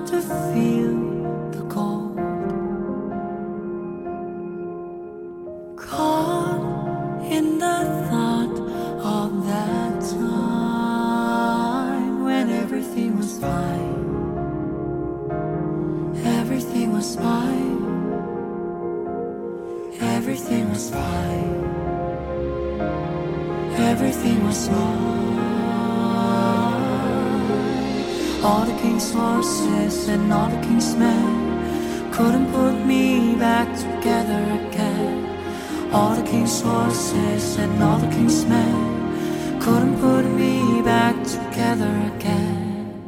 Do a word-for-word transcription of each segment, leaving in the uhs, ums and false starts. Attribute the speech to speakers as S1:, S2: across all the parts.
S1: to feel the cold. Caught in the thought of that time when everything was fine. Everything was fine. Everything was fine. Everything was fine. All the king's horses and all the king's men couldn't put me back together again. All the king's horses and all the king's men couldn't put me back together again.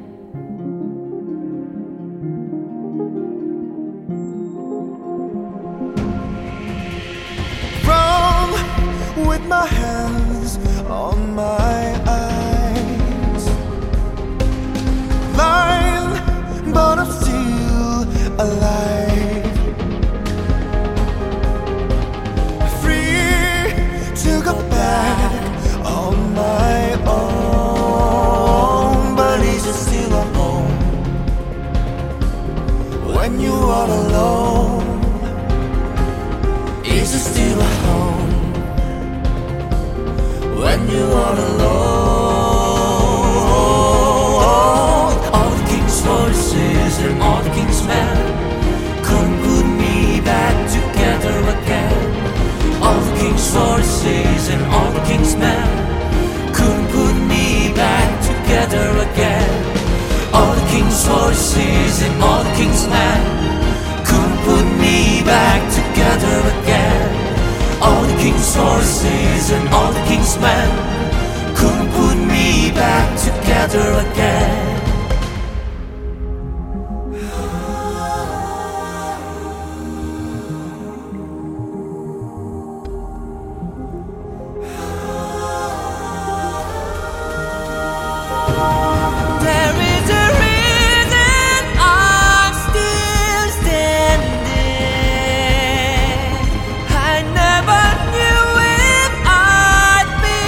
S2: Wrong with my hands on my eyes, lying, but I'm still alive, free to go back on my own. But is it still a home when you are alone? Is it still a home when you are alone?
S1: All the king's horses and all the king's men couldn't put me back together again. All the king's horses and all the king's men couldn't put me back together again. All the king's horses and all the king's men couldn't put me back together again. All the king's horses and all the king's men couldn't put me back together again. There is a reason I'm still standing. I never knew if I'd be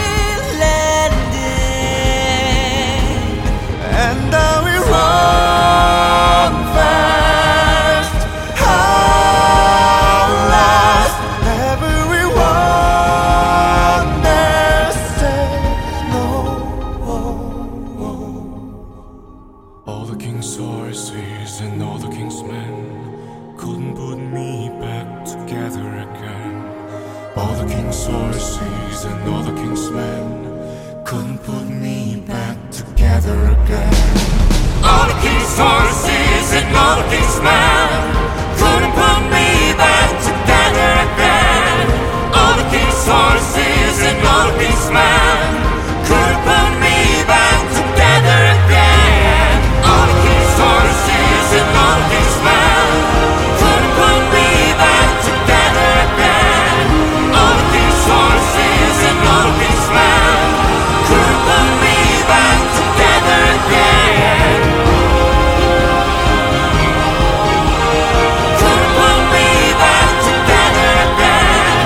S1: landing.
S2: And now we run fast, how last everyone there said no.
S3: All the king's horses and all the king's men couldn't put me back together again. All the king's horses and all the king's men couldn't put me back together again.
S1: All the king's horses and all the king's men couldn't put me back together again. All the king's horses and all the king's men couldn't put me back together again. All the king's horses and all the king's men couldn't put me back together again. All the king's horses and all the king's men couldn't put me back together again. Couldn't put me back together again.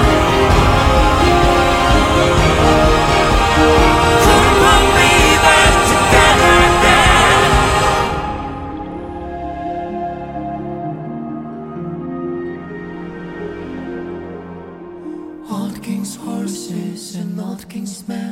S1: Couldn't put me back together again. All the king's horses and all the king's men